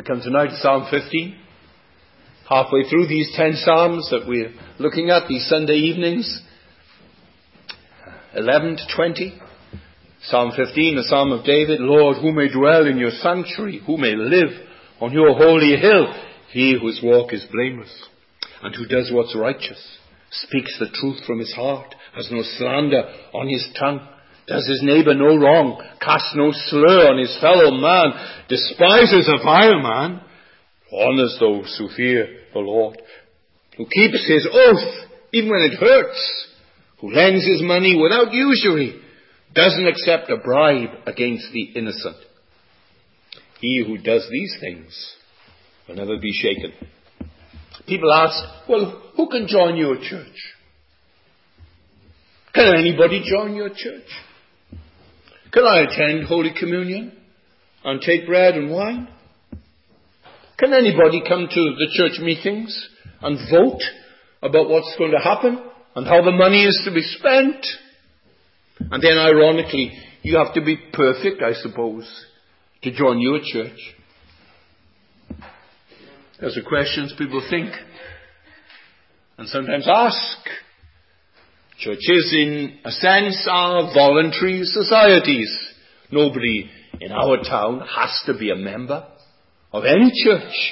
come tonight to Psalm 15. Halfway through these 10 Psalms that we're looking at these Sunday evenings. 11 to 20. Psalm 15, the Psalm of David. Lord, who may dwell in your sanctuary? Who may live on your holy hill? He whose walk is blameless, and who does what's righteous, speaks the truth from his heart, has no slander on his tongue, does his neighbor no wrong, casts no slur on his fellow man, despises a vile man, honors those who fear the Lord, who keeps his oath even when it hurts, who lends his money without usury, doesn't accept a bribe against the innocent. He who does these things will never be shaken. People ask, well, who can join your church? Can anybody join your church? Can I attend Holy Communion and take bread and wine? Can anybody come to the church meetings and vote about what's going to happen and how the money is to be spent? And then ironically, you have to be perfect, I suppose, to join your church. Those are questions people think and sometimes ask. Churches, in a sense, are voluntary societies. Nobody in our town has to be a member of any church.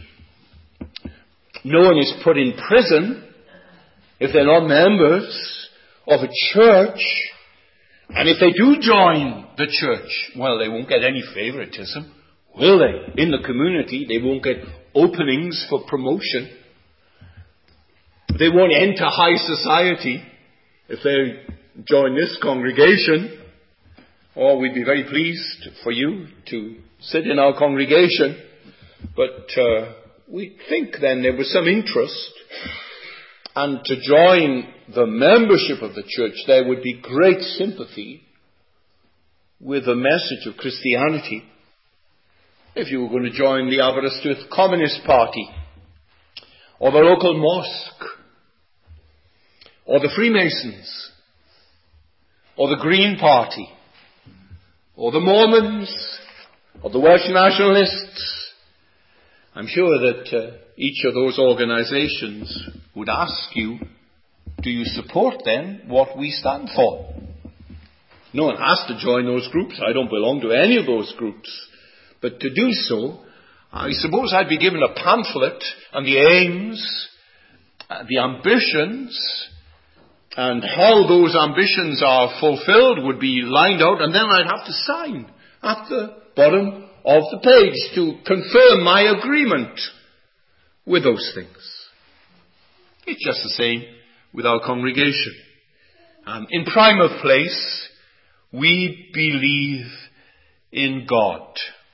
No one is put in prison if they're not members of a church. And if they do join the church, well, they won't get any favoritism, will they? In the community, they won't get openings for promotion. They won't enter high society if they join this congregation. Or we'd be very pleased for you to sit in our congregation. But we think then there was some interest. And to join the membership of the church, there would be great sympathy with the message of Christianity. If you were going to join the Aberystwyth Communist Party, or the local mosque, or the Freemasons, or the Green Party, or the Mormons, or the Welsh Nationalists, I'm sure that each of those organizations would ask you, do you support then what we stand for? No one has to join those groups. I don't belong to any of those groups. But to do so, I suppose I'd be given a pamphlet and the aims, the ambitions, and how those ambitions are fulfilled would be lined out, and then I'd have to sign at the bottom of the page to confirm my agreement with those things. It's just the same with our congregation. In prime of place, we believe in God.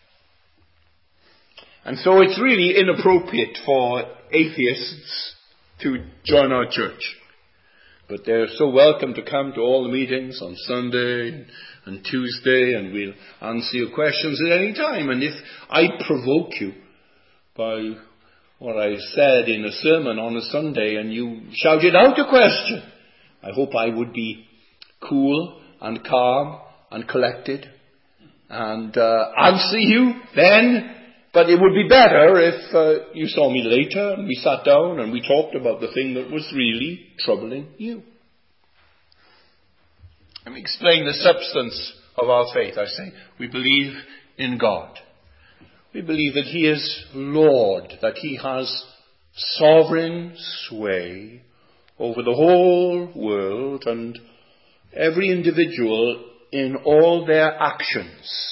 And so it's really inappropriate for atheists to join our church. But they're so welcome to come to all the meetings on Sunday and Tuesday, and we'll answer your questions at any time. And if I provoke you by what I said in a sermon on a Sunday and you shouted out a question, I hope I would be cool and calm and collected and answer you then. But it would be better if you saw me later and we sat down and we talked about the thing that was really troubling you. Let me explain the substance of our faith. I say we believe in God. We believe that He is Lord, that He has sovereign sway over the whole world and every individual in all their actions.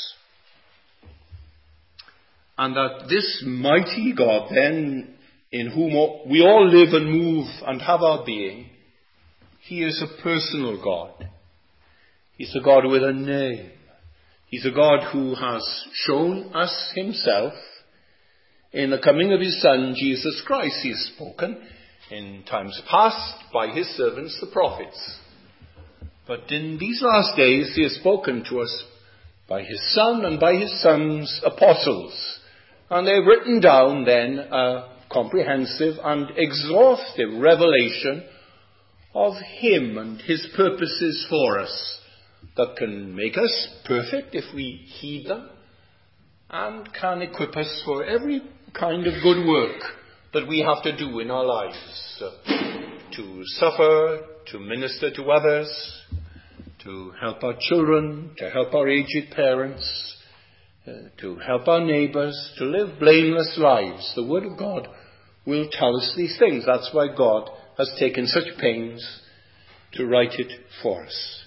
And that this mighty God then, in whom we all live and move and have our being, He is a personal God. He's a God with a name. He's a God who has shown us Himself in the coming of His Son, Jesus Christ. He has spoken in times past by His servants, the prophets. But in these last days, He has spoken to us by His Son and by His Son's apostles. And they've written down then a comprehensive and exhaustive revelation of Him and His purposes for us that can make us perfect if we heed them, and can equip us for every kind of good work that we have to do in our lives, to suffer, to minister to others, to help our children, to help our aged parents, to help our neighbours, to live blameless lives. The Word of God will tell us these things. That's why God has taken such pains to write it for us.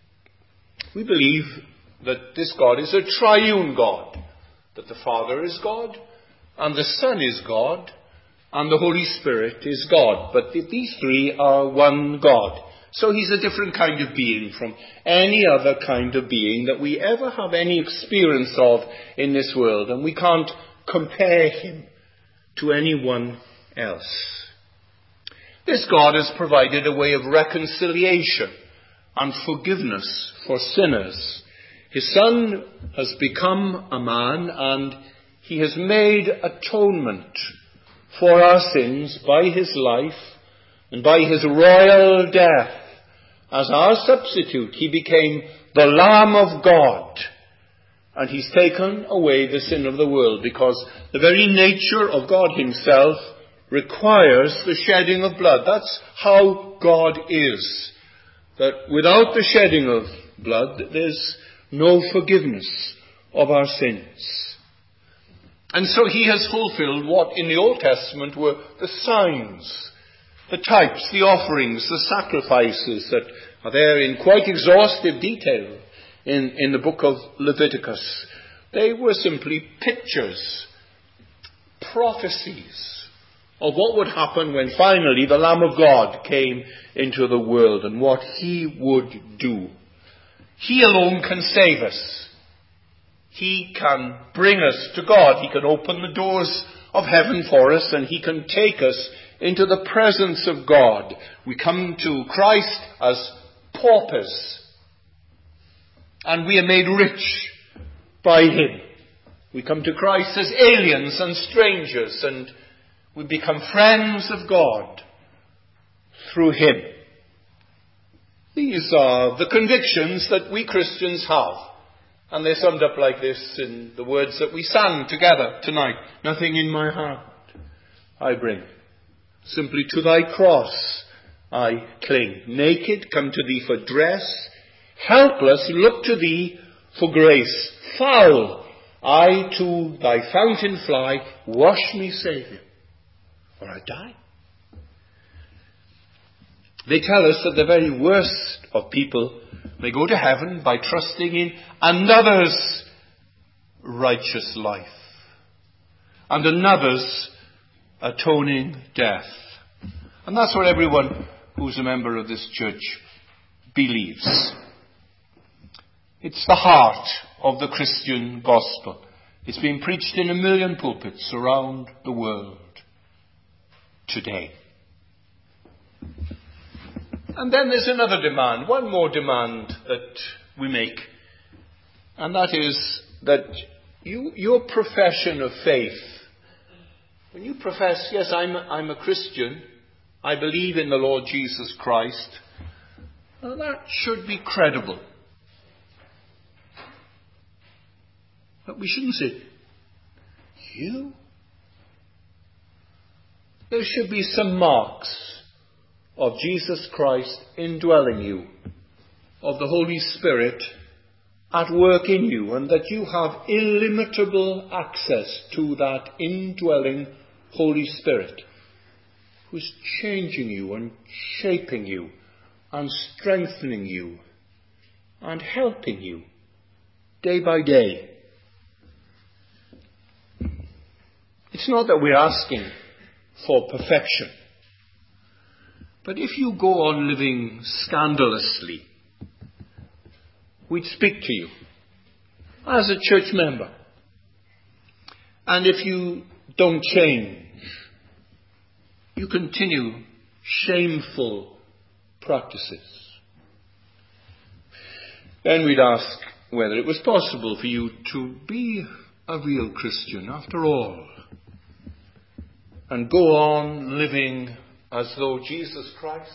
We believe that this God is a triune God, that the Father is God, and the Son is God, and the Holy Spirit is God. But these three are one God. So he's a different kind of being from any other kind of being that we ever have any experience of in this world. And we can't compare him to anyone else. This God has provided a way of reconciliation and forgiveness for sinners. His Son has become a man, and he has made atonement for our sins by his life and by his royal death. As our substitute, he became the Lamb of God, and he's taken away the sin of the world, because the very nature of God himself requires the shedding of blood. That's how God is. That without the shedding of blood, there's no forgiveness of our sins. And so he has fulfilled what in the Old Testament were the signs, the types, the offerings, the sacrifices that are there in quite exhaustive detail in the book of Leviticus. They were simply pictures, prophecies of what would happen when finally the Lamb of God came into the world and what he would do. He alone can save us. He can bring us to God. He can open the doors of heaven for us, and he can take us into the presence of God. We come to Christ as paupers, and we are made rich by him. We come to Christ as aliens and strangers, and we become friends of God through him. These are the convictions that we Christians have. And they're summed up like this in the words that we sang together tonight. Nothing in my heart I bring. Simply to thy cross I cling. Naked, come to thee for dress. Helpless, look to thee for grace. Foul, I to thy fountain fly. Wash me, Saviour, or I die. They tell us that the very worst of people may go to heaven by trusting in another's righteous life and another's atoning death. And that's what everyone who's a member of this church believes. It's the heart of the Christian gospel. It's being preached in 1 million pulpits around the world today. And then there's another demand, one more demand that we make, and that is that your profession of faith, when you profess, yes, I'm a Christian, I believe in the Lord Jesus Christ, well, that should be credible. But we shouldn't say, you? There should be some marks of Jesus Christ indwelling you, of the Holy Spirit at work in you, and that you have illimitable access to that indwelling Holy Spirit, who's changing you and shaping you and strengthening you and helping you day by day. It's not that we're asking for perfection. But if you go on living scandalously, we'd speak to you as a church member. And if you don't change, you continue shameful practices, then we'd ask whether it was possible for you to be a real Christian after all, and go on living as though Jesus Christ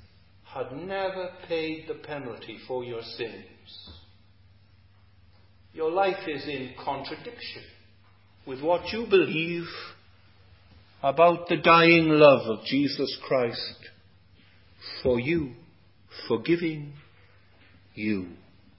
had never paid the penalty for your sins. your life is in contradiction with what you believe about the dying love of Jesus Christ for you, forgiving you.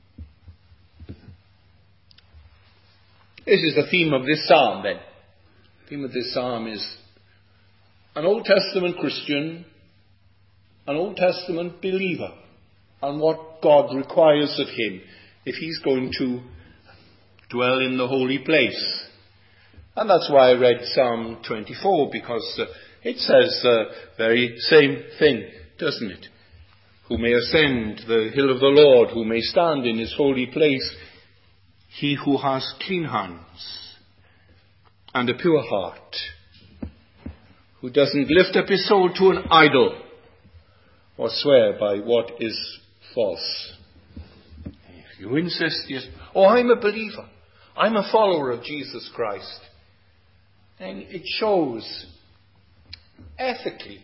This is the theme of this psalm then. The theme of this psalm is an Old Testament Christian, an Old Testament believer, and what God requires of him if he's going to dwell in the holy place. And that's why I read Psalm 24, because it says the very same thing, doesn't it? Who may ascend the hill of the Lord, who may stand in his holy place? He who has clean hands and a pure heart, who doesn't lift up his soul to an idol or swear by what is false. If you insist, yes, I'm a believer, I'm a follower of Jesus Christ, and it shows ethically,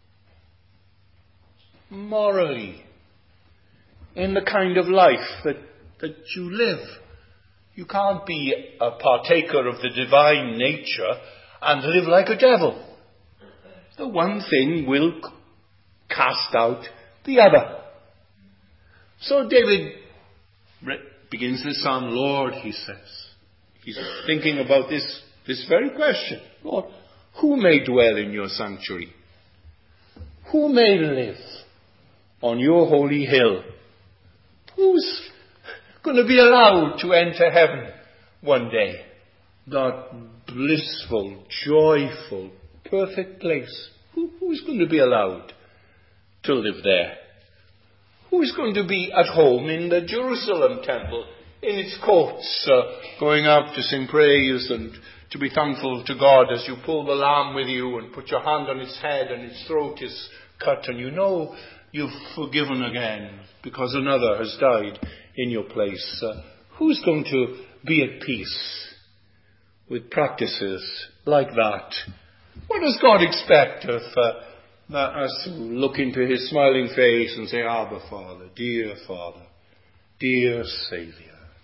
morally, in the kind of life that you live. You can't be a partaker of the divine nature and live like a devil. The one thing will cast out the other. So David begins this psalm, Lord, he says. He's thinking about this very question. Lord, who may dwell in your sanctuary? Who may live on your holy hill? Who's going to be allowed to enter heaven one day? That blissful, joyful, perfect place. Who's going to be allowed to live there? Who's going to be at home in the Jerusalem temple, in its courts, going up to sing praise and to be thankful to God as you pull the lamb with you and put your hand on its head and its throat is cut and you know you've forgiven again because another has died in your place? Who's going to be at peace with practices like that? What does God expect of us who look into his smiling face and say, Abba, Father, dear Saviour?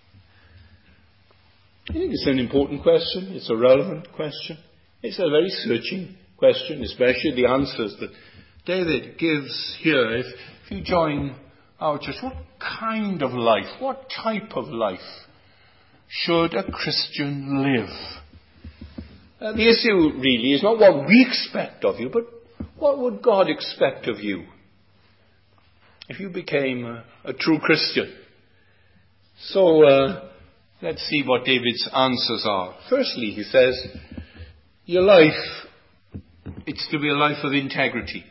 I think it's an important question. It's a relevant question. It's a very searching question, especially the answers that David gives here. If you join our church, what kind of life, what type of life should a Christian live? The issue really is not what we expect of you, but what would God expect of you if you became a true Christian? So let's see what David's answers are. Firstly, he says, your life, it's to be a life of integrity.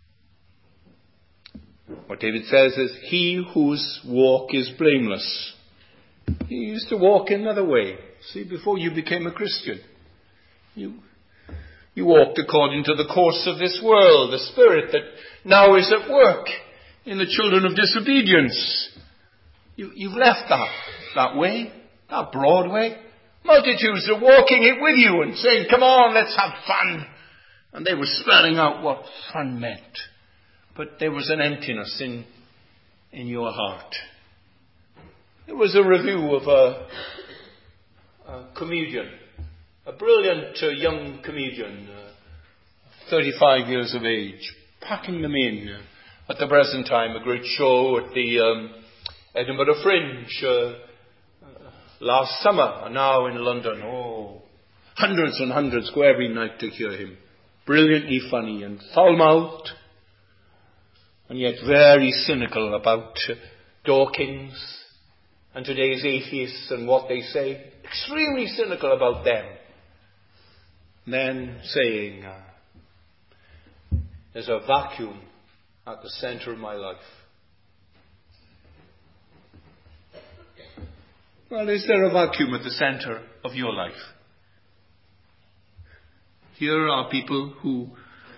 What David says is, he whose walk is blameless. He used to walk another way. See, before you became a Christian, you walked according to the course of this world, the spirit that now is at work in the children of disobedience. You've left that way, that broad way. Multitudes are walking it with you and saying, come on, let's have fun. And they were spelling out what fun meant. But there was an emptiness in your heart. There was a review of a comedian, a brilliant young comedian, 35 years of age, packing them in at the present time, a great show at the Edinburgh Fringe last summer, and now in London. Oh, hundreds and hundreds go every night to hear him. Brilliantly funny and foul-mouthed, and yet very cynical about Dawkins and today's atheists and what they say. Extremely cynical about them. And then saying, there's a vacuum at the center of my life. Well, is there a vacuum at the center of your life? Here are people who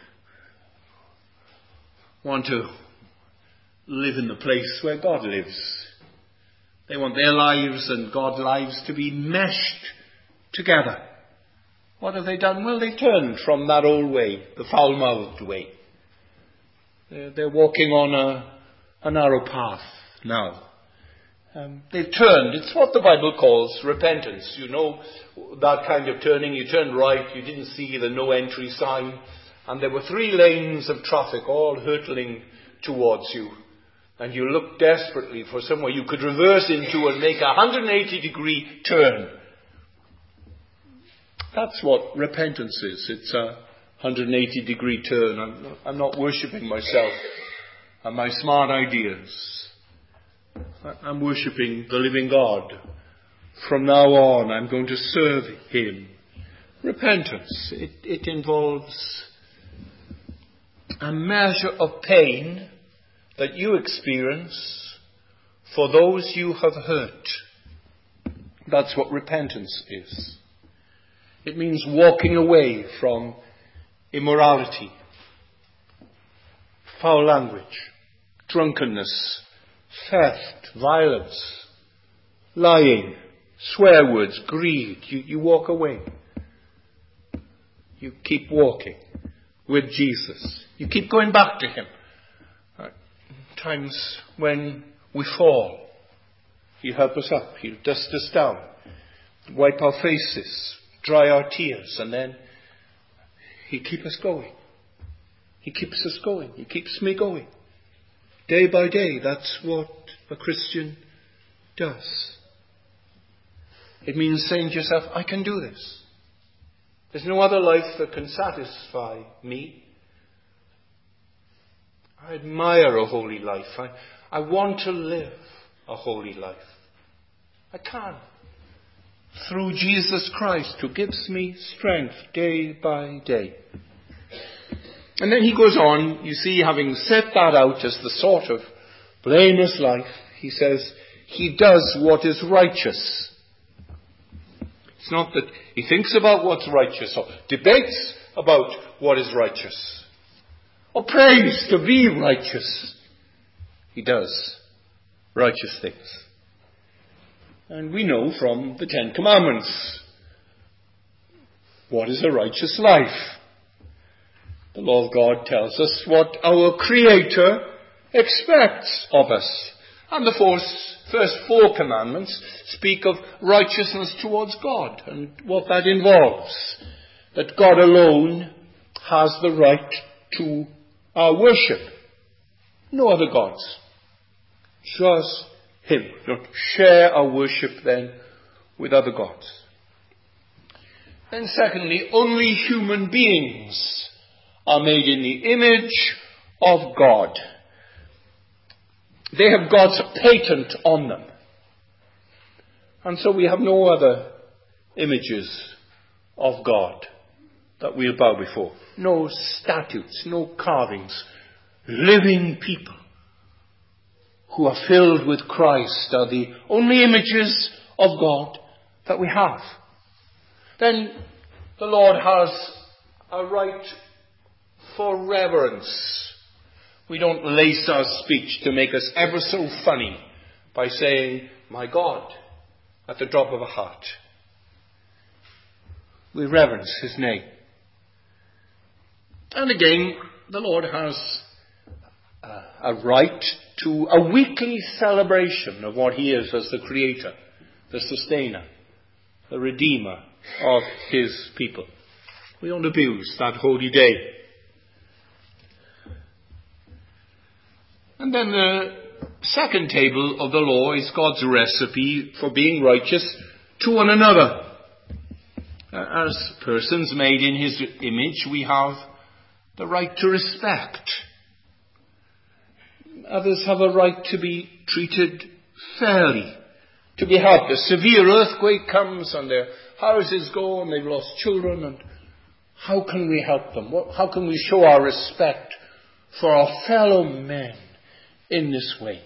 want to live in the place where God lives. They want their lives and God's lives to be meshed together. What have they done? Well, they turned from that old way, the foul-mouthed way. They're walking on a narrow path now. They've turned. It's what the Bible calls repentance. You know, that kind of turning. You turned right, you didn't see the no entry sign, and there were 3 lanes of traffic all hurtling towards you. And you looked desperately for somewhere you could reverse into and make a 180-degree turn. That's what repentance is. It's a 180-degree turn. I'm not worshipping myself and my smart ideas. I'm worshipping the living God. From now on, I'm going to serve Him. Repentance, it involves a measure of pain that you experience for those you have hurt. That's what repentance is. It means walking away from immorality, foul language, drunkenness, theft, violence, lying, swear words, greed. You walk away. You keep walking with Jesus. You keep going back to Him. Times when we fall, He'll help us up. He'll dust us down, wipe our faces, dry our tears, and then He'll keep us going. He keeps us going. He keeps me going. Day by day, that's what a Christian does. It means saying to yourself, I can do this. There's no other life that can satisfy me. I admire a holy life. I want to live a holy life. I can. Through Jesus Christ, who gives me strength day by day. And then he goes on, you see, having set that out as the sort of blameless life, he says, he does what is righteous. It's not that he thinks about what's righteous or debates about what is righteous or prays to be righteous. He does righteous things. And we know from the 10 Commandments what is a righteous life. The law of God tells us what our Creator expects of us. And the first 4 commandments speak of righteousness towards God and what that involves. That God alone has the right to our worship. No other gods. Just Him. Don't share our worship then with other gods. Then secondly, only human beings are made in the image of God. They have God's patent on them. And so we have no other images of God that we'll bow before. No statues, no carvings. Living people who are filled with Christ are the only images of God that we have. Then the Lord has a right for reverence. We don't lace our speech to make us ever so funny by saying, my God, at the drop of a hat. We reverence His name. And again, the Lord has a right to a weekly celebration of what He is as the Creator, the Sustainer, the Redeemer of His people. We don't abuse that holy day. And then the second table of the law is God's recipe for being righteous to one another. As persons made in His image, we have the right to respect. Others have a right to be treated fairly, to be helped. A severe earthquake comes and their houses go and they've lost children, and how can we help them? How can we show our respect for our fellow men in this way?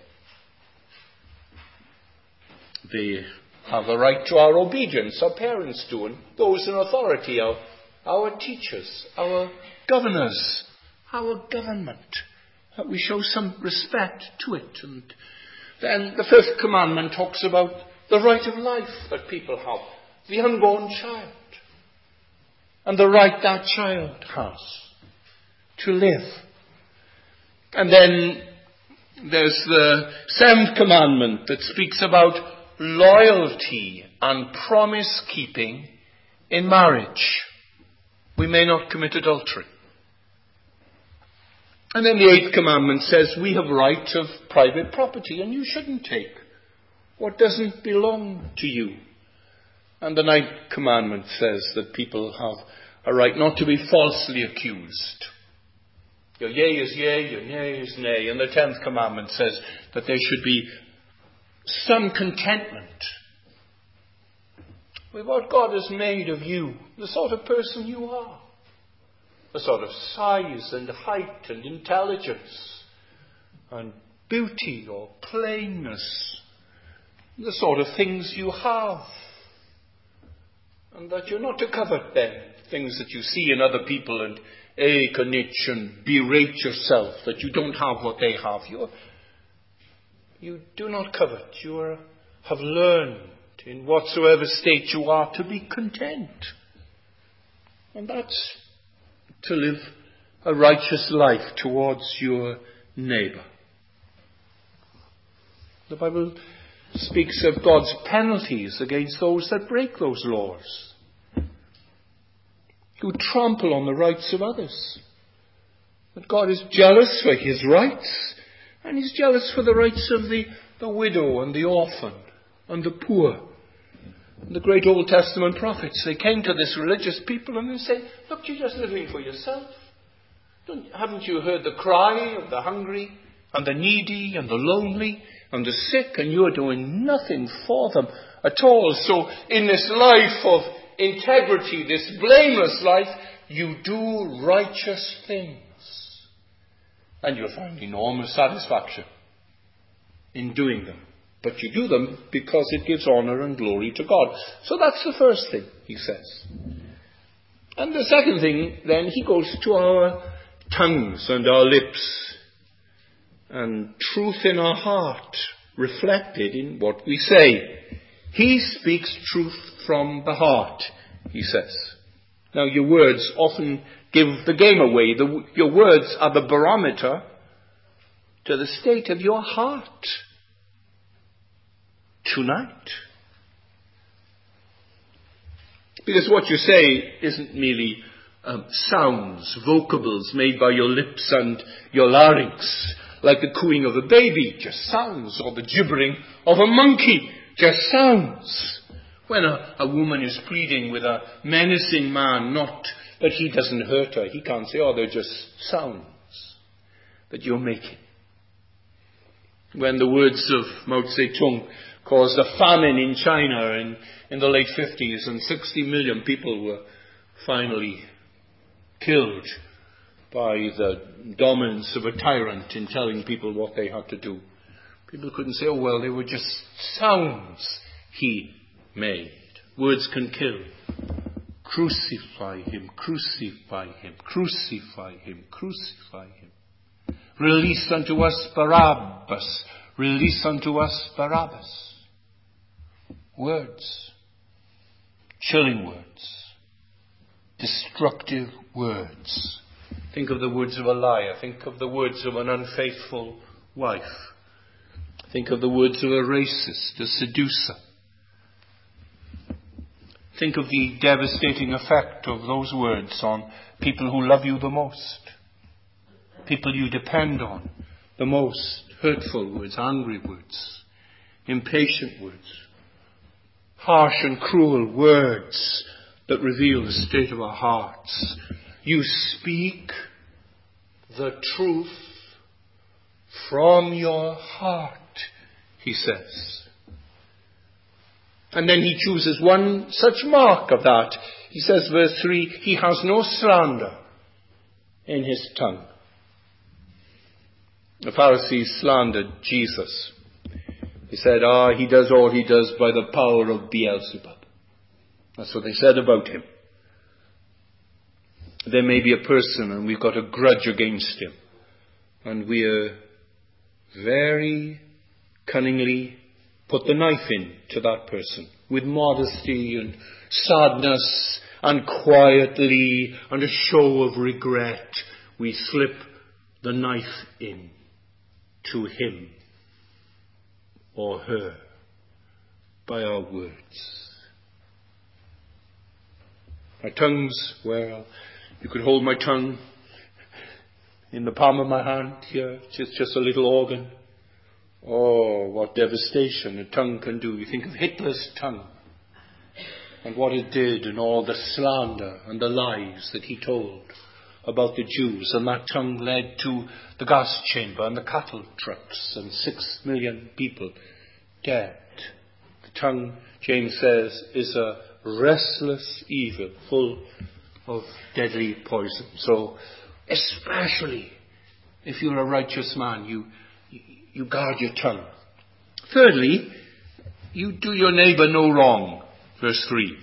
They have a right to our obedience, our parents do, and those in authority, our teachers, our governors, our government. That we show some respect to it. And then the 5th commandment talks about the right of life that people have, the unborn child, and the right that child has to live. And then There's the 7th commandment that speaks about loyalty and promise-keeping in marriage. We may not commit adultery. And then the 8th commandment says we have right of private property and you shouldn't take what doesn't belong to you. And the 9th commandment says that people have a right not to be falsely accused. Your yea is yea, your nay is nay. And the 10th commandment says that there should be some contentment with what God has made of you, the sort of person you are, the sort of size and height and intelligence and beauty or plainness, the sort of things you have, and that you're not to covet them, things that you see in other people and ache and itch and berate yourself that you don't have what they have. You do not covet. You have learned in whatsoever state you are to be content. And that's to live a righteous life towards your neighbour. The Bible speaks of God's penalties against those that break those laws, who trample on the rights of others. That God is jealous for his rights, and he's jealous for the rights of the widow and the orphan and the poor. And the great Old Testament prophets, they came to this religious people and they said, look, you're just living for yourself. Haven't you heard the cry of the hungry and the needy and the lonely and the sick, and you're doing nothing for them at all. So in this life of integrity, this blameless life, you do righteous things. And you'll find enormous satisfaction in doing them. But you do them because it gives honor and glory to God. So that's the first thing, he says. And the second thing, then, he goes to our tongues and our lips. And truth in our heart, reflected in what we say. He speaks truth from the heart, he says. Now, your words often give the game away. Your words are the barometer to the state of your heart tonight. Because what you say isn't merely sounds, vocables made by your lips and your larynx, like the cooing of a baby, just sounds, or the gibbering of a monkey, just sounds. When a woman is pleading with a menacing man, not that he doesn't hurt her, he can't say, they're just sounds that you're making. When the words of Mao Zedong caused a famine in China in the late 50s, and 60 million people were finally killed by the dominance of a tyrant in telling people what they had to do. People couldn't say, they were just sounds he made. Words can kill. Crucify him, crucify him, crucify him, crucify him. Release unto us Barabbas, release unto us Barabbas. Words. Chilling words. Destructive words. Think of the words of a liar. Think of the words of an unfaithful wife. Think of the words of a racist, a seducer. Think of the devastating effect of those words on people who love you the most. People you depend on the most. Hurtful words, angry words, impatient words, harsh and cruel words that reveal the state of our hearts. You speak the truth from your heart, he says. And then he chooses one such mark of that. He says, verse 3, he has no slander in his tongue. The Pharisees slandered Jesus. He said, he does all he does by the power of Beelzebub. That's what they said about him. There may be a person and we've got a grudge against him. And we very cunningly put the knife in to that person with modesty and sadness and quietly and a show of regret. We slip the knife in to him or her by our words. My tongue's, well, you could hold my tongue in the palm of my hand here, just a little organ. Oh, what devastation a tongue can do. You think of Hitler's tongue and what it did and all the slander and the lies that he told about the Jews. And that tongue led to the gas chamber and the cattle trucks and 6 million people dead. The tongue, James says, is a restless evil full of deadly poison. So, especially if you're a righteous man, you guard your tongue. Thirdly, you do your neighbour no wrong. Verse 3.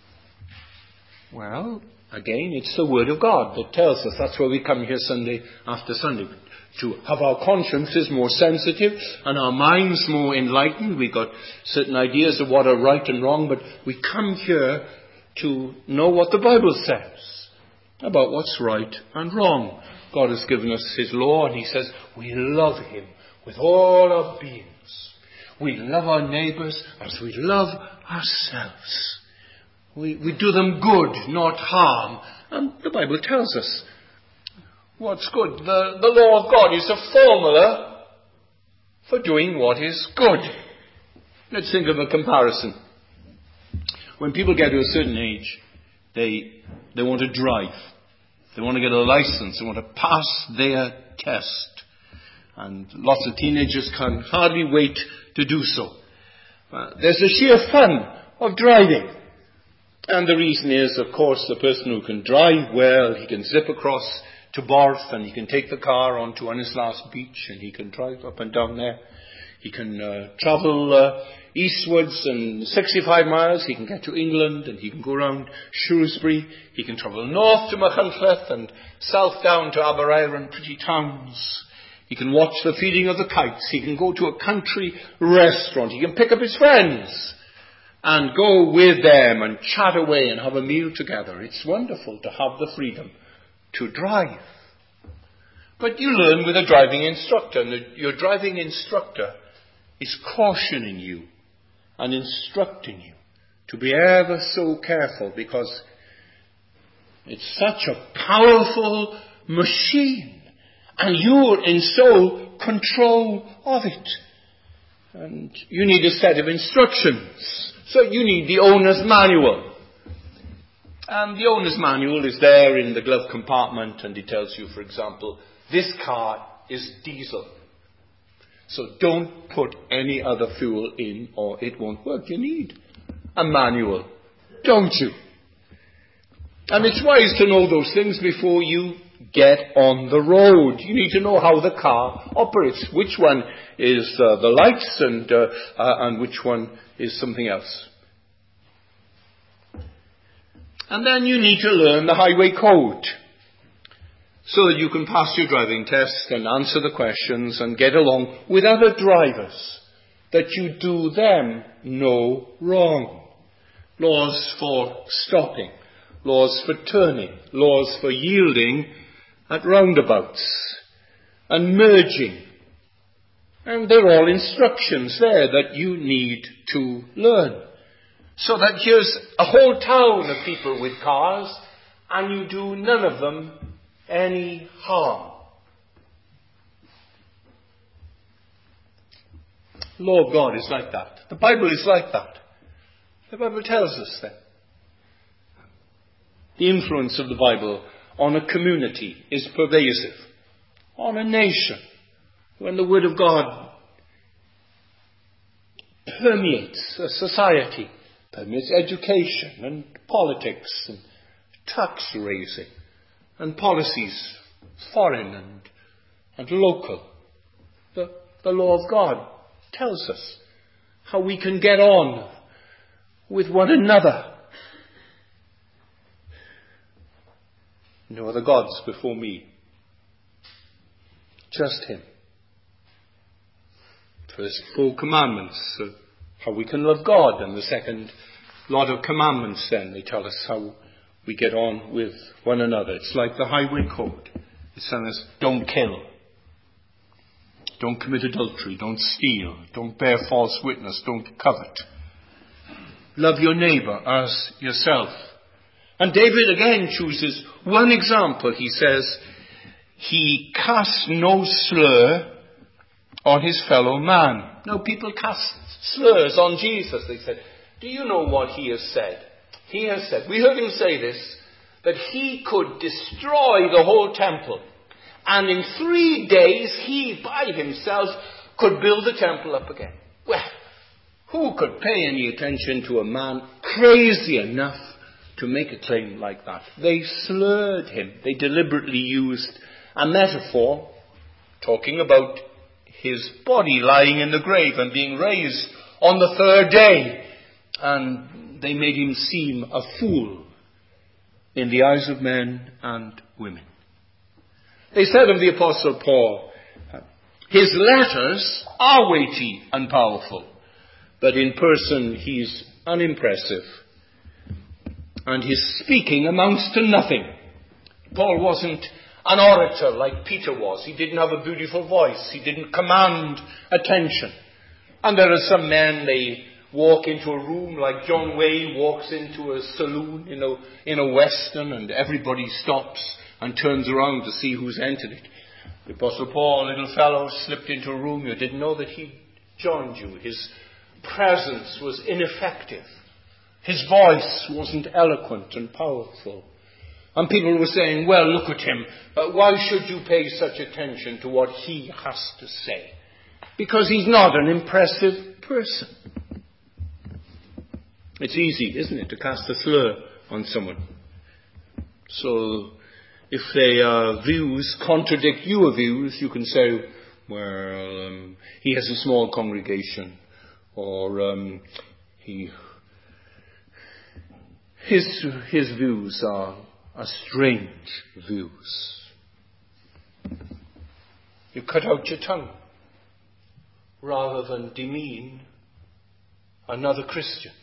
Well, again, it's the Word of God that tells us. That's why we come here Sunday after Sunday. To have our consciences more sensitive and our minds more enlightened. We've got certain ideas of what are right and wrong, but we come here to know what the Bible says about what's right and wrong. God has given us His law, and He says we love Him with all our beings. We love our neighbours as we love ourselves. We do them good, not harm. And the Bible tells us what's good. The law of God is a formula for doing what is good. Let's think of a comparison. When people get to a certain age, they want to drive. They want to get a license. They want to pass their test. And lots of teenagers can hardly wait to do so. There's the sheer fun of driving. And the reason is, of course, the person who can drive well, he can zip across to Barth, and he can take the car onto Annislas Beach, and he can drive up and down there. He can travel eastwards and 65 miles. He can get to England, and he can go around Shrewsbury. He can travel north to Machynlleth and south down to Aberaeron, pretty towns. He can watch the feeding of the kites. He can go to a country restaurant. He can pick up his friends and go with them and chat away and have a meal together. It's wonderful to have the freedom to drive. But you learn with a driving instructor, and your driving instructor is cautioning you and instructing you to be ever so careful, because it's such a powerful machine and you're in sole control of it. And you need a set of instructions. So you need the owner's manual. And the owner's manual is there in the glove compartment, and it tells you, for example, this car is diesel. So don't put any other fuel in or it won't work. You need a manual, don't you? And it's wise to know those things before you get on the road. You need to know how the car operates. Which one is the lights and which one is something else. And then you need to learn the highway code, so that you can pass your driving test and answer the questions and get along with other drivers, that you do them no wrong. Laws for stopping, laws for turning, laws for yielding at roundabouts and merging. And they're all instructions there that you need to learn. So that here's a whole town of people with cars, and you do none of them any harm. The law of God is like that. The Bible is like that. The Bible tells us that. The influence of the Bible on a community is pervasive. On a nation, when the Word of God permeates a society, permeates education and politics and tax raising and policies, foreign and local. The law of God tells us how we can get on with one another. No other gods before me. Just Him. First 4 commandments, how we can love God, and the second lot of commandments then, they tell us how we get on with one another. It's like the highway code. It says, don't kill. Don't commit adultery. Don't steal. Don't bear false witness. Don't covet. Love your neighbor as yourself. And David again chooses one example. He says, he cast no slur on his fellow man. Now people cast slurs on Jesus. They said, do you know what he has said? He has said, we heard him say this, that he could destroy the whole temple. And in 3 days, he by himself could build the temple up again. Well, who could pay any attention to a man crazy enough to make a claim like that? They slurred him. They deliberately used a metaphor talking about his body lying in the grave and being raised on the 3rd day. And they made him seem a fool in the eyes of men and women. They said of the Apostle Paul, his letters are weighty and powerful, but in person he's unimpressive. And his speaking amounts to nothing. Paul wasn't an orator like Peter was. He didn't have a beautiful voice. He didn't command attention. And there are some men, they walk into a room like John Wayne walks into a saloon in a western, and everybody stops and turns around to see who's entered it. The Apostle Paul, little fellow, slipped into a room. You didn't know that he joined you. His presence was ineffective. His voice wasn't eloquent and powerful. And people were saying, well, look at him. Why should you pay such attention to what he has to say? Because he's not an impressive person. It's easy, isn't it, to cast a slur on someone. So if their views contradict your views, you can say, well, he has a small congregation, or his views are strange views. You cut out your tongue rather than demean another Christian.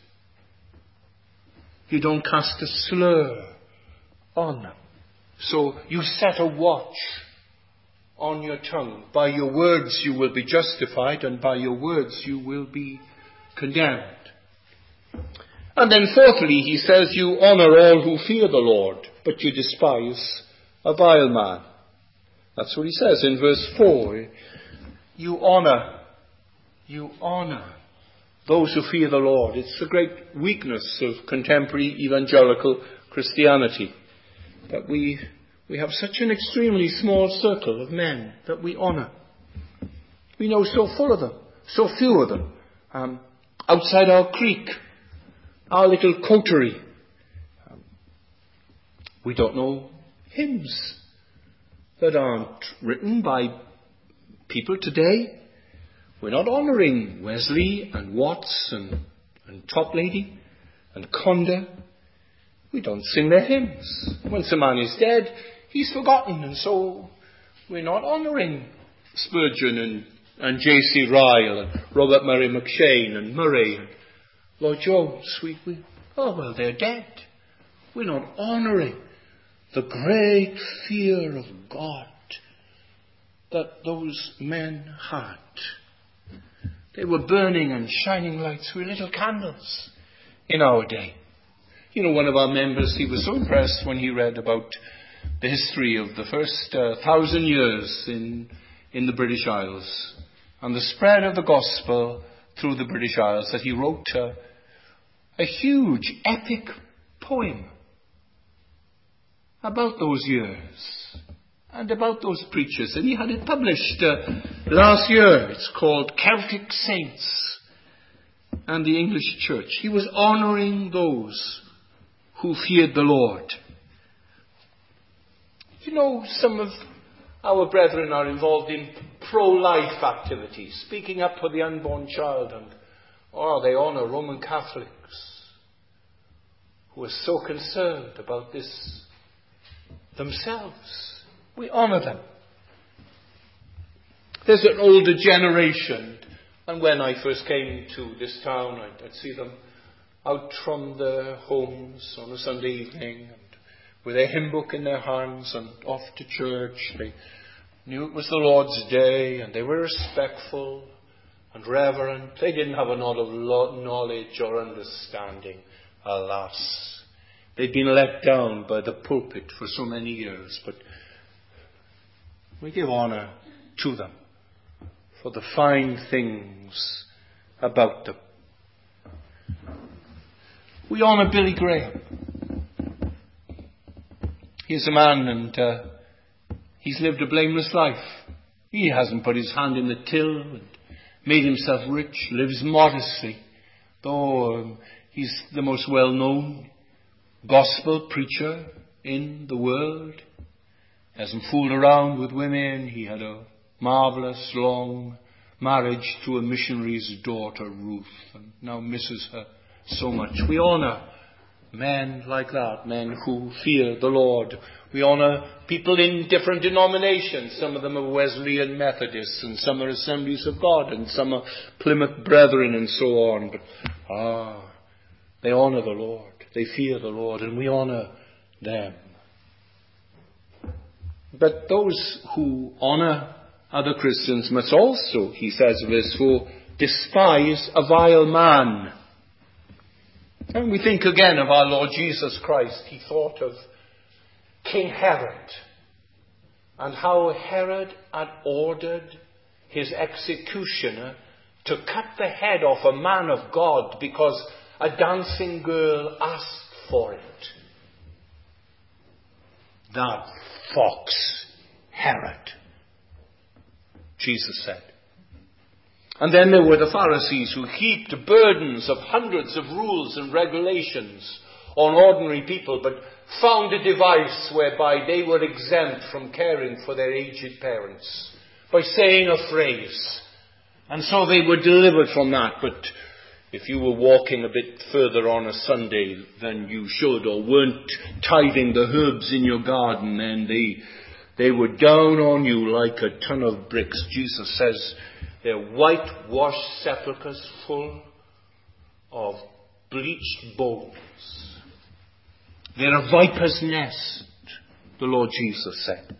You don't cast a slur on them. So you set a watch on your tongue. By your words you will be justified, and by your words you will be condemned. And then fourthly, he says, you honor all who fear the Lord, but you despise a vile man. That's what he says in verse 4. You honor those who fear the Lord. It's the great weakness of contemporary evangelical Christianity, that we have such an extremely small circle of men that we honor. We know so full of them, so few of them. Outside our creek, our little coterie, we don't know hymns that aren't written by people today. We're not honouring Wesley and Watts and Toplady and Conda. We don't sing their hymns. Once a man is dead, he's forgotten, and so we're not honouring Spurgeon and J.C. Ryle and Robert Murray McShane and Murray and Lloyd Jones. They're dead. We're not honouring the great fear of God that those men had. They were burning and shining like three little candles in our day. One of our members, he was so impressed when he read about the history of the first 1,000 years in the British Isles and the spread of the gospel through the British Isles, that he wrote a huge epic poem about those years and about those preachers. And he had it published last year. It's called Celtic Saints and the English Church. He was honouring those who feared the Lord. Some of our brethren are involved in pro-life activities, speaking up for the unborn child, and they honour Roman Catholics who are so concerned about this themselves. We honour them. There's an older generation, and when I first came to this town, I'd see them out from their homes on a Sunday evening, and with their hymn book in their hands and off to church. They knew it was the Lord's day, and they were respectful and reverent. They didn't have a lot of knowledge or understanding. Alas, they'd been let down by the pulpit for so many years, but we give honor to them for the fine things about them. We honor Billy Graham. He's a man, and he's lived a blameless life. He hasn't put his hand in the till and made himself rich, lives modestly, though he's the most well-known gospel preacher in the world. Hasn't fooled around with women. He had a marvelous, long marriage to a missionary's daughter, Ruth, and now misses her so much. We honor men like that, men who fear the Lord. We honor people in different denominations. Some of them are Wesleyan Methodists, and some are Assemblies of God, and some are Plymouth Brethren, and so on. But they honor the Lord. They fear the Lord, and we honor them. But those who honor other Christians must also, he says, verse 4, despise a vile man. And we think again of our Lord Jesus Christ. He thought of King Herod and how Herod had ordered his executioner to cut the head off a man of God because a dancing girl asked for it. That fox, Herod, Jesus said. And then there were the Pharisees who heaped burdens of hundreds of rules and regulations on ordinary people, but found a device whereby they were exempt from caring for their aged parents by saying a phrase. And so they were delivered from that. But if you were walking a bit further on a Sunday than you should, or weren't tithing the herbs in your garden, then they were down on you like a ton of bricks. Jesus says they're whitewashed sepulchres full of bleached bones. They're a viper's nest, the Lord Jesus said.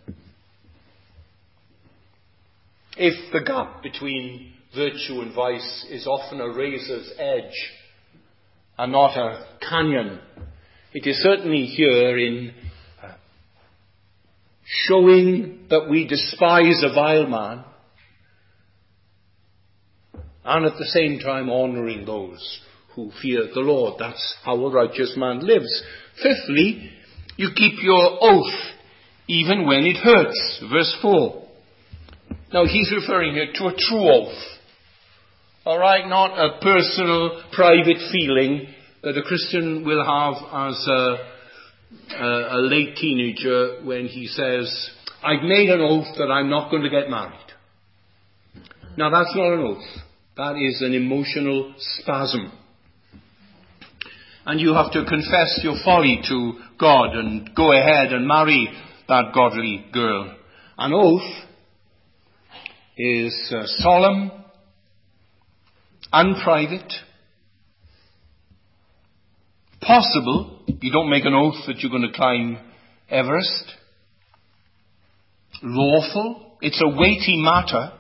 If the gap between virtue and vice is often a razor's edge and not a canyon, it is certainly here in showing that we despise a vile man and at the same time honouring those who fear the Lord. That's how a righteous man lives. Fifthly, you keep your oath even when it hurts. Verse 4. Now he's referring here to a true oath. Alright, not a personal, private feeling that a Christian will have as a late teenager when he says, I've made an oath that I'm not going to get married. Now that's not an oath. That is an emotional spasm. And you have to confess your folly to God and go ahead and marry that godly girl. An oath is solemn, unprivate, possible. You don't make an oath that you're going to climb Everest. Lawful. It's a weighty matter.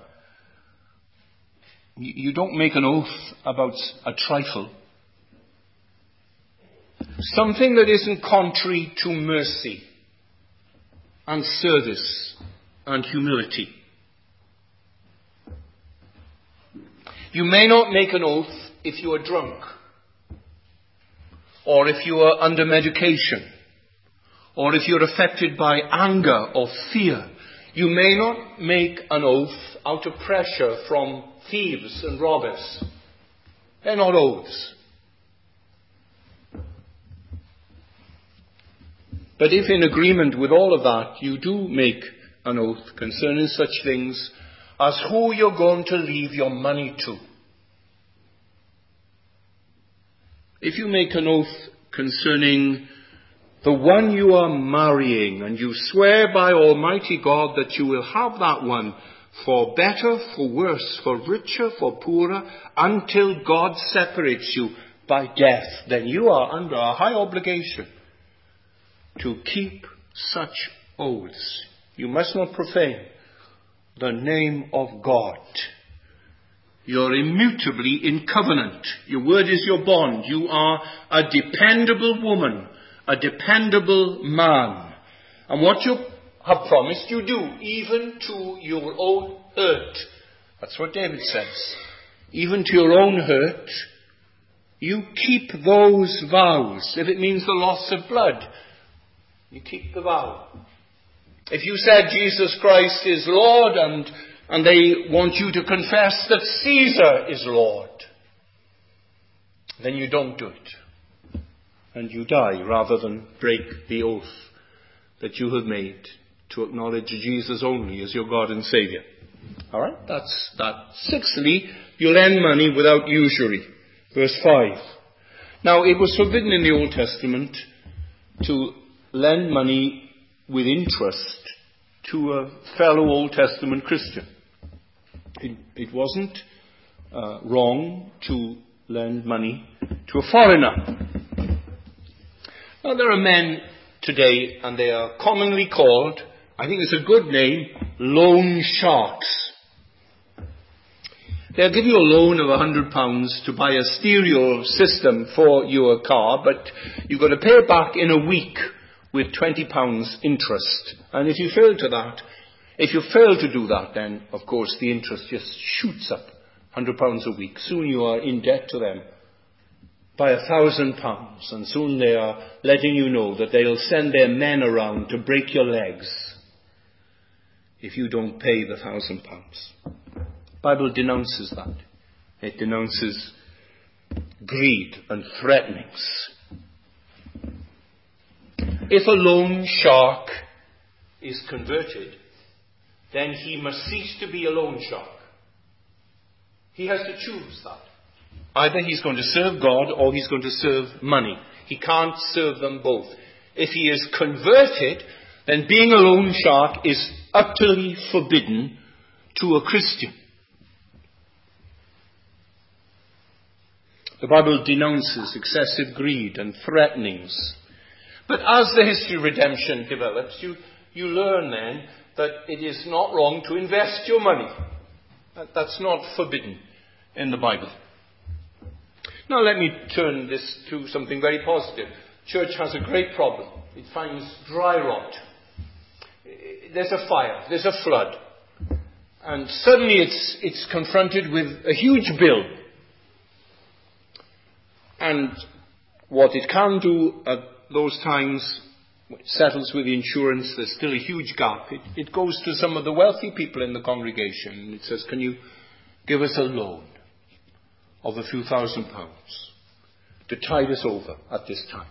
You don't make an oath about a trifle. Something that isn't contrary to mercy and service and humility. You may not make an oath if you are drunk, or if you are under medication, or if you're affected by anger or fear. You may not make an oath out of pressure from thieves and robbers. They're not oaths. But if in agreement with all of that, you do make an oath concerning such things as who you're going to leave your money to. If you make an oath concerning the one you are marrying, and you swear by Almighty God that you will have that one for better, for worse, for richer, for poorer, until God separates you by death, then you are under a high obligation to keep such oaths. You must not profane the name of God. You're immutably in covenant. Your word is your bond. You are a dependable woman, a dependable man. And what you have promised you do, even to your own hurt. That's what David says. Even to your own hurt, you keep those vows. If it means the loss of blood, you keep the vow. If you said Jesus Christ is Lord and they want you to confess that Caesar is Lord, then you don't do it. And you die rather than break the oath that you have made to acknowledge Jesus only as your God and Saviour. Alright, that's that. Sixthly, you lend money without usury. Verse 5. Now, it was forbidden in the Old Testament to lend money with interest to a fellow Old Testament Christian. It wasn't wrong to lend money to a foreigner. Now, there are men today, and they are commonly called, I think it's a good name, loan sharks. They'll give you a loan of £100 to buy a stereo system for your car, but you've got to pay it back in a week with £20 interest. And if you fail to do that, then, of course, the interest just shoots up, £100 a week. Soon you are in debt to them by £1,000, and soon they are letting you know that they'll send their men around to break your legs if you don't pay the £1,000. The Bible denounces that. It denounces greed and threatenings. If a loan shark is converted, then he must cease to be a loan shark. He has to choose that. Either he's going to serve God or he's going to serve money. He can't serve them both. If he is converted, then being a loan shark is utterly forbidden to a Christian. The Bible denounces excessive greed and threatenings. But as the history of redemption develops, you learn then that it is not wrong to invest your money. That's not forbidden in the Bible. Now let me turn this to something very positive. Church has a great problem. It finds dry rot. There's a fire. There's a flood. And suddenly it's confronted with a huge bill. And what it can do at those times, it settles with the insurance, there's still a huge gap. It goes to some of the wealthy people in the congregation and it says, can you give us a loan of a few £1,000s to tide us over at this time?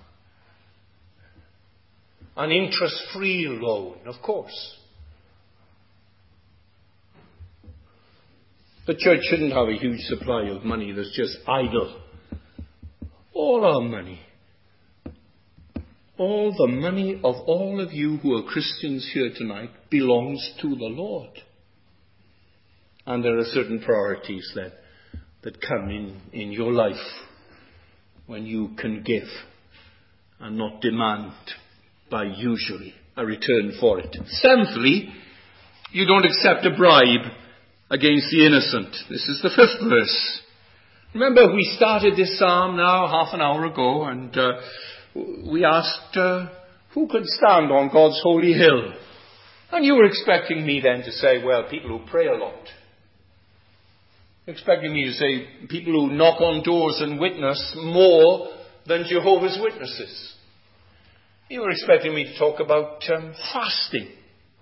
An interest-free loan, of course. The church shouldn't have a huge supply of money that's just idle. All our money, all the money of all of you who are Christians here tonight belongs to the Lord. And there are certain priorities that come in your life when you can give and not demand by usury a return for it. Seventhly, you don't accept a bribe against the innocent. This is the 5th verse. Remember, we started this psalm now half an hour ago, and we asked who could stand on God's holy hill. And you were expecting me then to say, well, people who pray a lot. Expecting me to say people who knock on doors and witness more than Jehovah's Witnesses. You were expecting me to talk about fasting.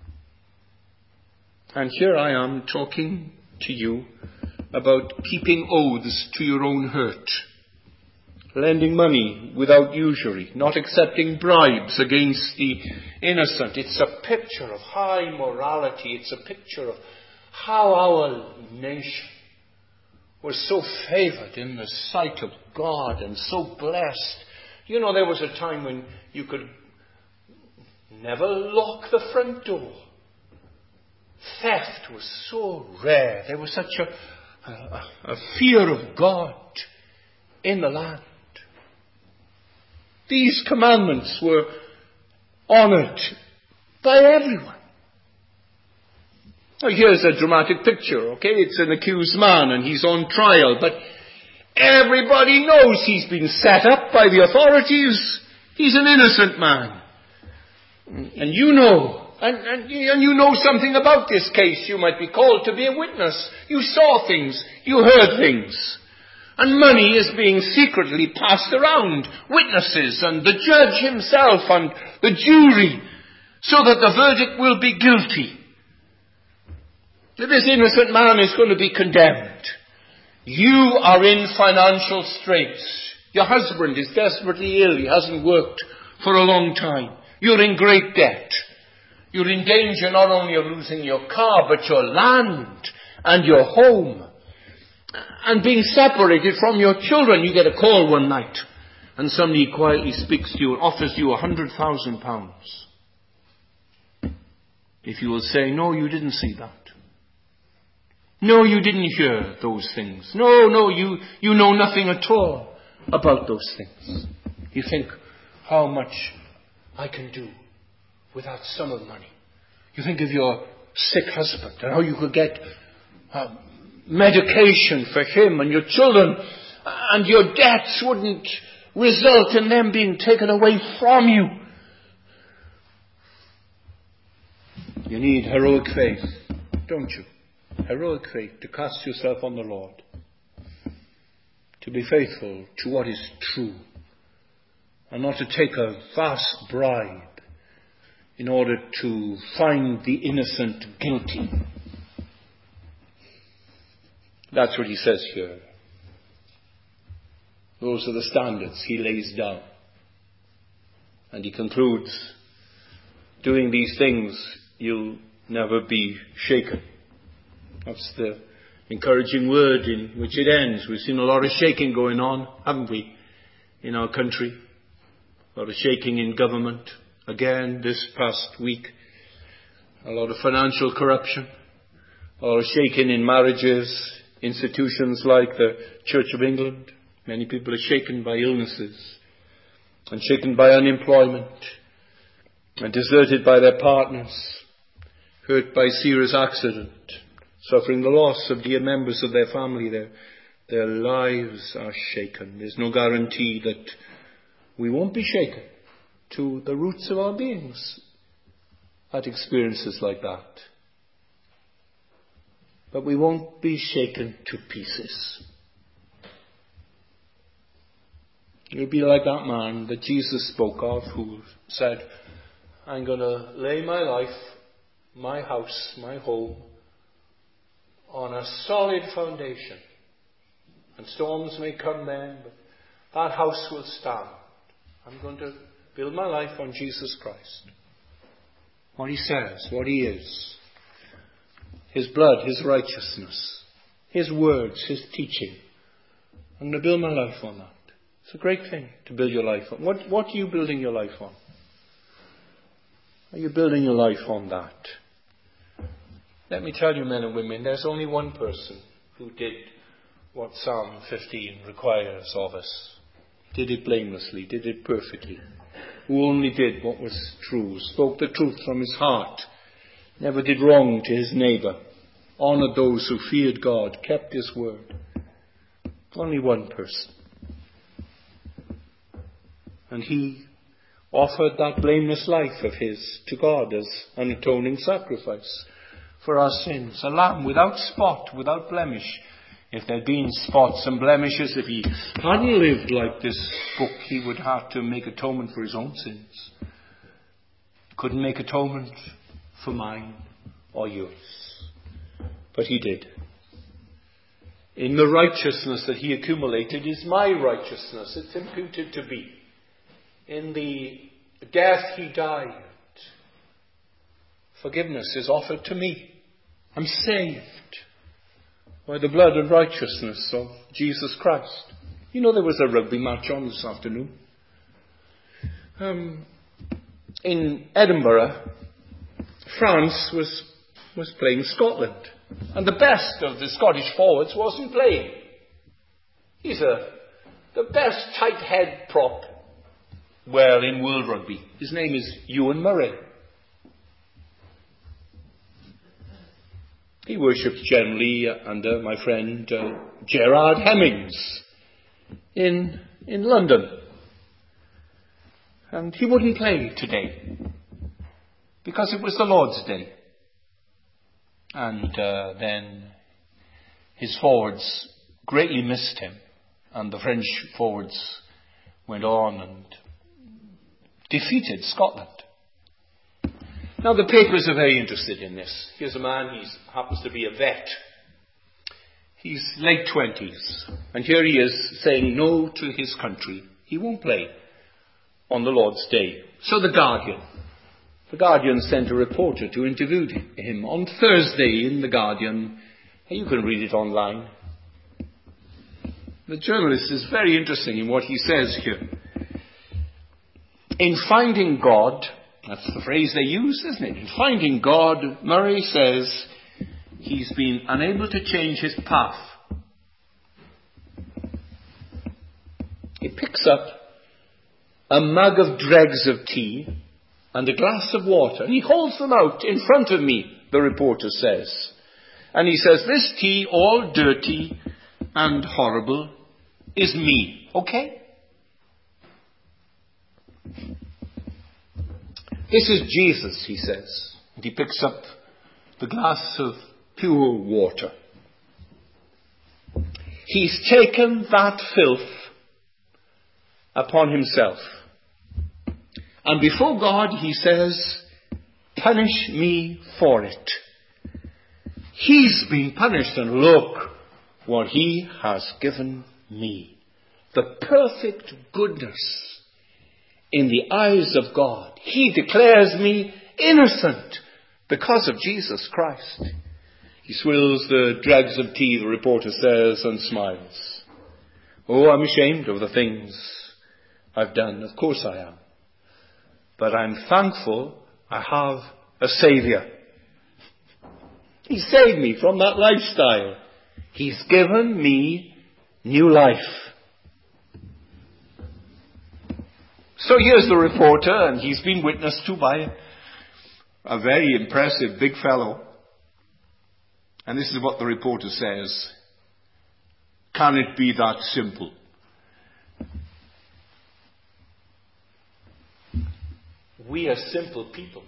And here I am talking to you about keeping oaths to your own hurt, lending money without usury, not accepting bribes against the innocent. It's a picture of high morality. It's a picture of how our nation was so favoured in the sight of God and so blessed. You know, there was a time when you could never lock the front door. Theft was so rare. There was such a fear of God in the land. These commandments were honoured by everyone. Now here's a dramatic picture, okay? It's an accused man and he's on trial, but everybody knows he's been set up by the authorities. He's an innocent man. And you know, and you know something about this case. You might be called to be a witness. You saw things. You heard things. And money is being secretly passed around. Witnesses and the judge himself and the jury, so that the verdict will be guilty. This innocent man is going to be condemned. You are in financial straits. Your husband is desperately ill. He hasn't worked for a long time. You're in great debt. You're in danger not only of losing your car, but your land and your home. And being separated from your children. You get a call one night and somebody quietly speaks to you and offers you £100,000. If you will say, no, you didn't see that. No, you didn't hear those things. No, you know nothing at all about those things. You think, how much I can do with that sum of money. You think of your sick husband and how you could get medication for him and your children, and your debts wouldn't result in them being taken away from you. You need heroic faith, don't you? Heroic faith to cast yourself on the Lord, to be faithful to what is true, and not to take a vast bribe in order to find the innocent guilty. That's what he says here. Those are the standards he lays down. And he concludes, doing these things, you'll never be shaken. That's the encouraging word in which it ends. We've seen a lot of shaking going on, haven't we, in our country? A lot of shaking in government. Again, this past week, a lot of financial corruption. A lot of shaking in marriages. Institutions like the Church of England. Many people are shaken by illnesses and shaken by unemployment and deserted by their partners, hurt by serious accident, suffering the loss of dear members of their family. Their lives are shaken. There's no guarantee that we won't be shaken to the roots of our beings at experiences like that. But we won't be shaken to pieces. You'll be like that man that Jesus spoke of, who said, I'm going to lay my life, my house, my home, on a solid foundation. And storms may come then, but that house will stand. I'm going to build my life on Jesus Christ. What he says, what he is. His blood, his righteousness, his words, his teaching. I'm going to build my life on that. It's a great thing to build your life on. What are you building your life on? Are you building your life on that? Let me tell you, men and women, there's only one person who did what Psalm 15 requires of us. Did it blamelessly, did it perfectly. Who only did what was true, spoke the truth from his heart, never did wrong to his neighbour, honoured those who feared God, kept his word. Only one person. And he offered that blameless life of his to God as an atoning sacrifice for our sins. A lamb without spot, without blemish. If there'd been spots and blemishes, if he hadn't lived like this book, he would have to make atonement for his own sins. Couldn't make atonement for mine or yours. But he did. In the righteousness that he accumulated is my righteousness. It's imputed to me. In the death he died, forgiveness is offered to me. I'm saved by the blood and righteousness of Jesus Christ. You know, there was a rugby match on this afternoon. In Edinburgh, France was playing Scotland. And the best of the Scottish forwards wasn't playing. He's the best tight head prop in world rugby. His name is Ewan Murray. He worships generally under my friend Gerard Hemmings in London. And he wouldn't play today because it was the Lord's Day. And then his forwards greatly missed him. And the French forwards went on and defeated Scotland. Now the papers are very interested in this. Here's a man, he happens to be a vet. He's late 20s. And here he is saying no to his country. He won't play on the Lord's Day. So The Guardian sent a reporter to interview him on Thursday in The Guardian. You can read it online. The journalist is very interesting in what he says here. In finding God, that's the phrase they use, isn't it? In finding God, Murray says he's been unable to change his path. He picks up a mug of dregs of tea and a glass of water, and he holds them out in front of me, the reporter says. And he says, this tea, all dirty and horrible, is me, okay? This is Jesus, he says. And he picks up the glass of pure water. He's taken that filth upon himself. And before God, he says, punish me for it. He's been punished, and look what he has given me. The perfect goodness in the eyes of God. He declares me innocent because of Jesus Christ. He swills the dregs of tea, the reporter says, and smiles. Oh, I'm ashamed of the things I've done. Of course I am. But I'm thankful I have a Saviour. He saved me from that lifestyle. He's given me new life. So here's the reporter, and he's been witnessed to by a very impressive big fellow. And this is what the reporter says. Can it be that simple? We are simple people.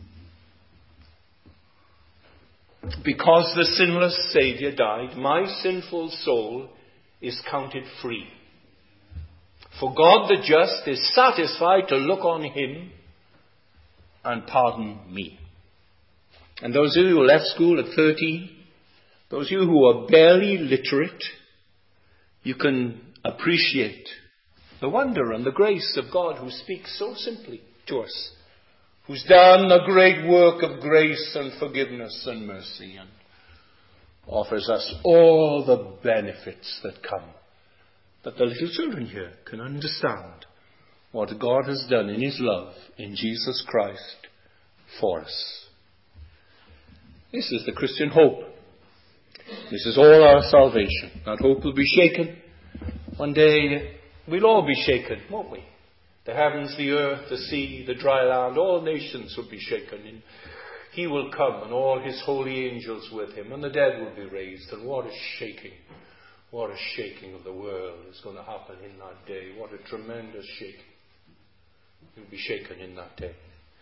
Because the sinless Saviour died, my sinful soul is counted free. For God the just is satisfied to look on him and pardon me. And those of you who left school at 13, those of you who are barely literate, you can appreciate the wonder and the grace of God who speaks so simply to us, who's done a great work of grace and forgiveness and mercy and offers us all the benefits that come, that the little children here can understand what God has done in his love in Jesus Christ for us. This is the Christian hope. This is all our salvation. That hope will be shaken. One day we'll all be shaken, won't we? The heavens, the earth, the sea, the dry land, all nations will be shaken. And he will come and all his holy angels with him, and the dead will be raised. And what a shaking of the world is going to happen in that day. What a tremendous shaking. You'll be shaken in that day.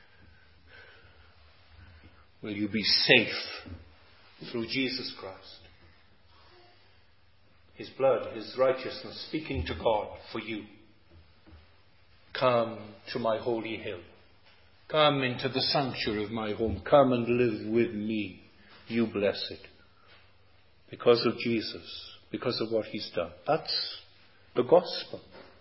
Will you be safe through Jesus Christ? His blood, his righteousness, speaking to God for you. Come to my holy hill. Come into the sanctuary of my home. Come and live with me, you blessed. Because of Jesus, because of what he's done. That's the gospel.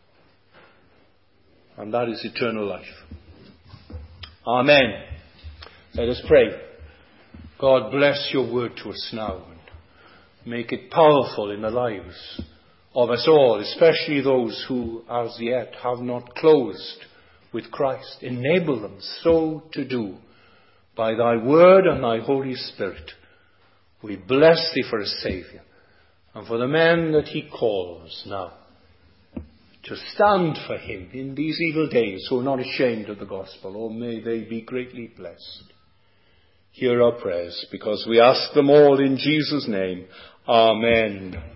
And that is eternal life. Amen. Let us pray. God bless your word to us now and make it powerful in the lives of us all, especially those who as yet have not closed with Christ. Enable them so to do by thy word and thy Holy Spirit. We bless thee for a Saviour and for the men that he calls now to stand for him in these evil days who are not ashamed of the gospel. Oh, may they be greatly blessed. hear our prayers, because we ask them all in Jesus' name. Amen.